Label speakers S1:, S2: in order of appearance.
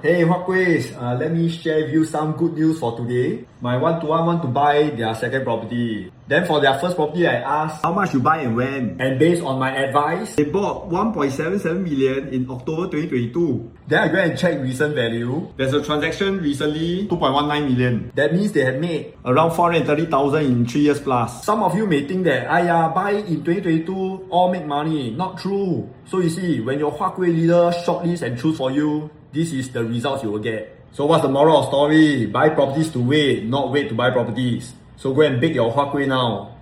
S1: Hey Huakuis, let me share with you some good news for today. My one-to-one want to buy their second property. Then for their first property, I asked how much you buy and when. And based on my advice, they bought 1.77 million in October 2022. Then I go and check recent value. There's a transaction recently, 2.19 million. That means they have made around 430,000 in 3 years plus. Some of you may think that, buy in 2022, all make money. Not true. So you see, when your Huakui leader shortlist and choose for you, this is the results you will get. So what's the moral of story? Buy properties to wait, not wait to buy properties. So go and bake your Huakui now.